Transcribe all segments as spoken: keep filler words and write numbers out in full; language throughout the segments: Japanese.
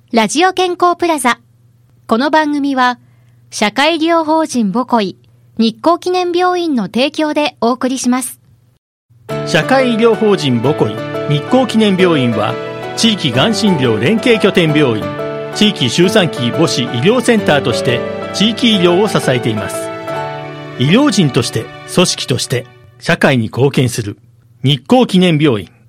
ラジオ健康プラザ。この番組は社会医療法人ボコイ日光記念病院の提供でお送りします。 社会医療法人ボコイ日光記念病院は地域がん診療連携拠点病院、地域周産期母子医療センターとして地域医療を支えています。医療人として組織として社会に貢献する日光記念病院。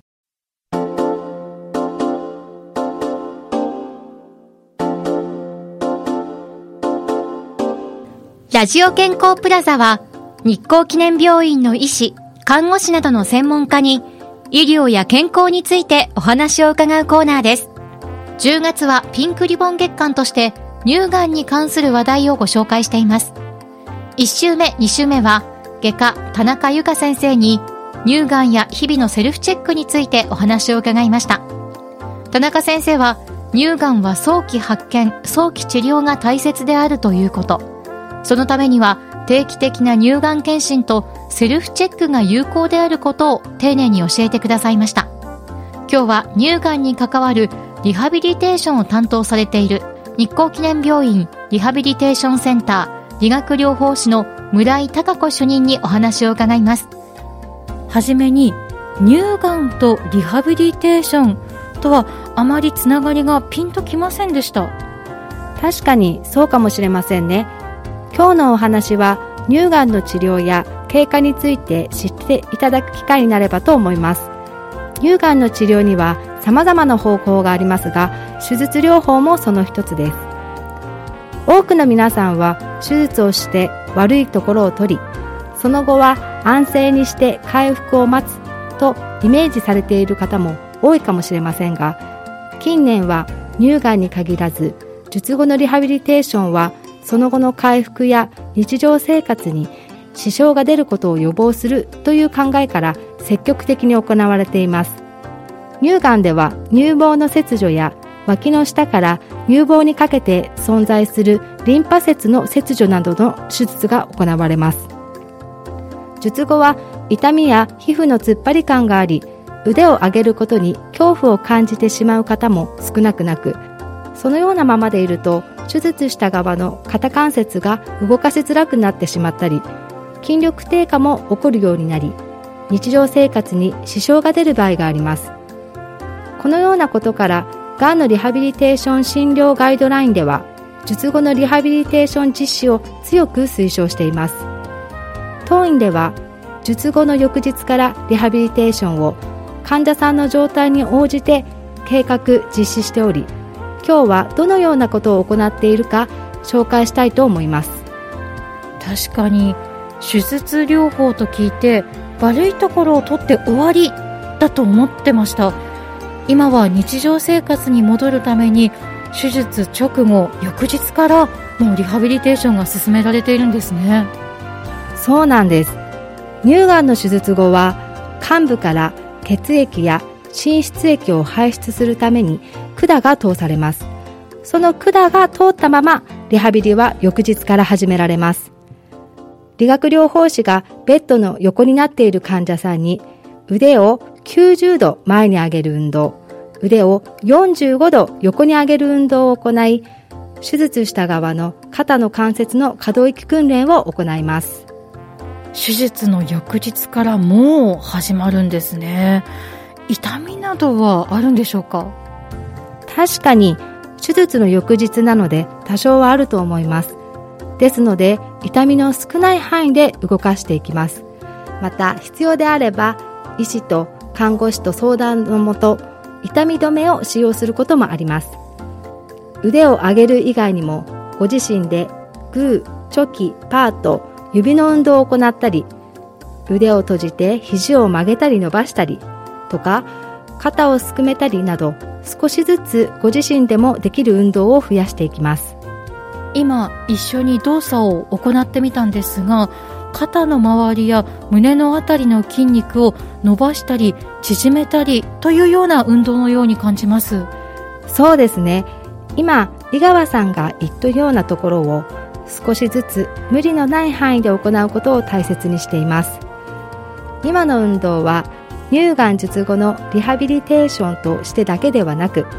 ラジオ健康プラザは日光記念病院の医師、看護師などの専門家に医療や健康についてお話を伺うコーナーです。じゅうがつはピンクリボン月間として乳がんに関する話題をご紹介しています。いっ週目、に週目は外科田中由香先生に乳がんや日々のセルフチェックについてお話を伺いました。田中先生は乳がんは早期発見、早期治療が大切であるということ、そのためには定期的な乳がん検診とセルフチェックが有効であることを丁寧に教えてくださいました。今日は乳がんに関わるリハビリテーションを担当されている日光記念病院リハビリテーションセンター理学療法士の村井貴子主任にお話を伺います。はじめに乳がんとリハビリテーションとはあまりつながりがピンときませんでした。 確かにそうかもしれませんね。今日のお話は乳がんの治療や経過について知っていただく機会になればと思います。乳がんの治療には様々な方法がありますが、手術療法もその一つです。多くの皆さんは手術をして悪いところを取り、その後は安静にして回復を待つとイメージされている方も多いかもしれませんが、近年は乳がんに限らず術後のリハビリテーションはその後の回復や日常生活に支障が出ることを予防するという考えから積極的に行われています。乳がんでは乳房の切除や脇の下から乳房にかけて存在するリンパ節の切除などの手術が行われます。術後は痛みや皮膚の突っ張り感があり、腕を上げることに恐怖を感じてしまう方も少なくなく、そのようなままでいると手術した側の肩関節が動かしづらくなってしまったり、筋力低下も起こるようになり、日常生活に支障が出る場合があります。このようなことから、がんのリハビリテーション診療ガイドラインでは、術後のリハビリテーション実施を強く推奨しています。当院では、術後の翌日からリハビリテーションを患者さんの状態に応じて計画実施しており、今日はどのようなことを行っているか紹介したいと思います。 確かに手術療法と聞いて悪いところを取って終わりだと思ってました。今は日常生活に戻るために手術直後翌日からもうリハビリテーションが進められているんですね。 そうなんです。乳がんの手術後は患部から血液や滲出液を排出するために管が通されます。その管が通ったままリハビリは翌日から始められます。理学療法士がベッドの横になっている患者さんに腕をきゅうじゅうど前に上げる運動、腕をよんじゅうごど横に上げる運動を行い、手術した側の肩の関節の可動域訓練を行います。 手術の翌日からもう始まるんですね。痛みなどはあるんでしょうか？ 確かに手術の翌日なので多少はあると思います。ですので痛みの少ない範囲で動かしていきます。また必要であれば医師と看護師と相談のもと痛み止めを使用することもあります。腕を上げる以外にもご自身でグー、チョキ、パーと指の運動を行ったり、腕を閉じて肘を曲げたり伸ばしたりとか、肩をすくめたりなど少しずつご自身でもできる運動を増やしていきます。 今一緒に動作を行ってみたんですが、肩の周りや胸のあたりの筋肉を伸ばしたり縮めたりというような運動のように感じます。 そうですね。今井川さんが言ったようなところを少しずつ無理のない範囲で行うことを大切にしています。今の運動は乳がん術後のリハビリテーションとしてだけではなく、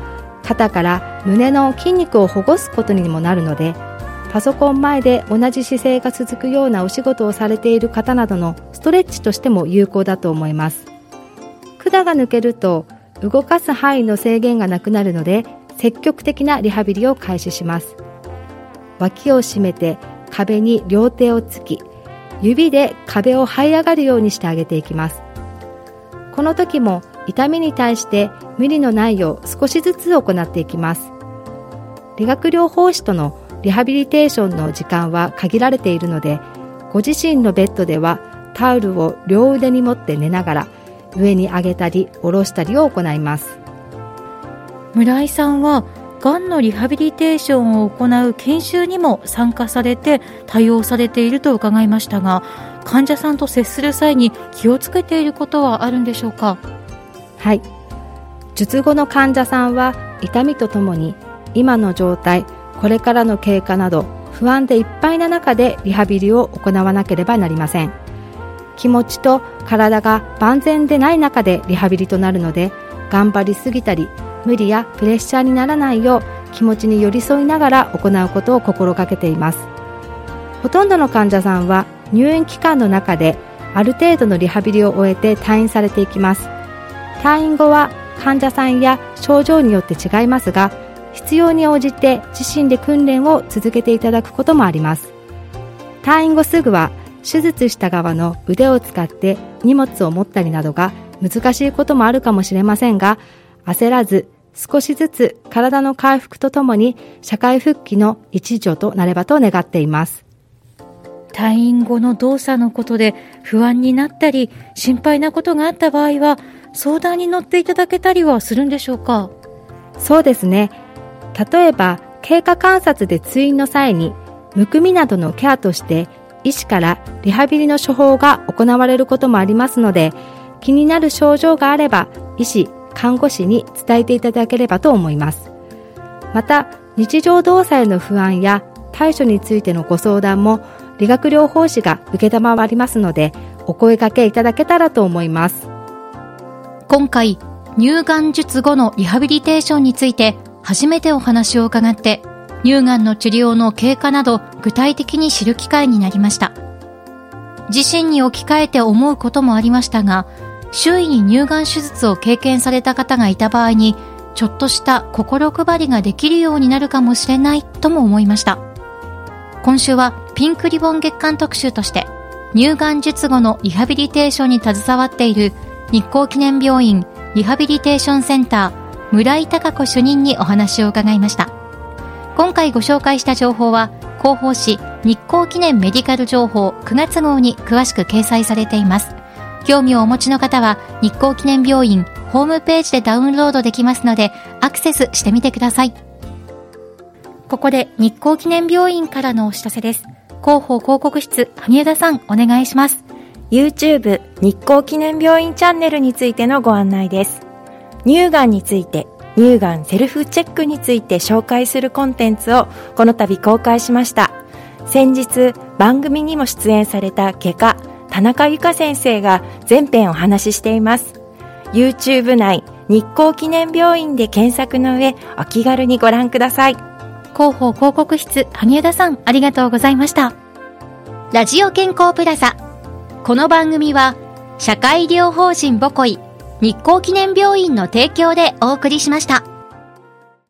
肩から胸の筋肉をほぐすことにもなるので、パソコン前で同じ姿勢が続くようなお仕事をされている方などのストレッチとしても有効だと思います。管が抜けると動かす範囲の制限がなくなるので、積極的なリハビリを開始します。脇を締めて壁に両手をつき、指で壁を這い上がるようにしてあげていきます。この時も痛みに対して無理のないよう少しずつ行っていきます。理学療法士とのリハビリテーションの時間は限られているので、ご自身のベッドではタオルを両腕に持って寝ながら上に上げたり下ろしたりを行います。 村井さんはがんのリハビリテーションを行う研修にも参加されて対応されていると伺いましたが、患者さんと接する際に気をつけていることはあるんでしょうか？ はい、術後の患者さんは痛みとともに今の状態、これからの経過など不安でいっぱいな中でリハビリを行わなければなりません。気持ちと体が万全でない中でリハビリとなるので、頑張りすぎたり無理やプレッシャーにならないよう気持ちに寄り添いながら行うことを心がけています。ほとんどの患者さんは入院期間の中である程度のリハビリを終えて退院されていきます。退院後は患者さんや症状によって違いますが、必要に応じて自身で訓練を続けていただくこともあります。退院後すぐは手術した側の腕を使って荷物を持ったりなどが難しいこともあるかもしれませんが、焦らず少しずつ体の回復とともに社会復帰の一助となればと願っています。 退院後の動作のことで不安になったり心配なことがあった場合は相談に乗っていただけたりはするんでしょうか？ そうですね。例えば経過観察で通院の際にむくみなどのケアとして医師からリハビリの処方が行われることもありますので、気になる症状があれば医師、看護師に伝えていただければと思います。また日常動作への不安や対処についてのご相談も理学療法士が受けたまわりますので、お声掛けいただけたらと思います。 今回乳がん術後のリハビリテーションについて初めてお話を伺って、乳がんの治療の経過など具体的に知る機会になりました。自身に置き換えて思うこともありましたが、周囲に乳がん手術を経験された方がいた場合にちょっとした心配りができるようになるかもしれないとも思いました。今週はピンクリボン月間特集として乳がん術後のリハビリテーションに携わっている日光記念病院リハビリテーションセンター村井貴子主任にお話を伺いました。今回ご紹介した情報は広報誌日光記念メディカル情報くがつ号に詳しく掲載されています。興味をお持ちの方は日光記念病院ホームページでダウンロードできますのでアクセスしてみてください。ここで日光記念病院からのお知らせです。広報広告室萩枝さんお願いします。 YouTube 日光記念病院チャンネルについてのご案内です。乳がんについて、乳がんセルフチェックについて紹介するコンテンツをこの度公開しました。先日番組にも出演された外科田中由香先生が全編お話ししています。 YouTube 内日光記念病院で検索の上お気軽にご覧ください。 広報広告室萩枝さんありがとうございました。 ラジオ健康プラザ、この番組は社会医療法人ボコイ日光記念病院の提供でお送りしました。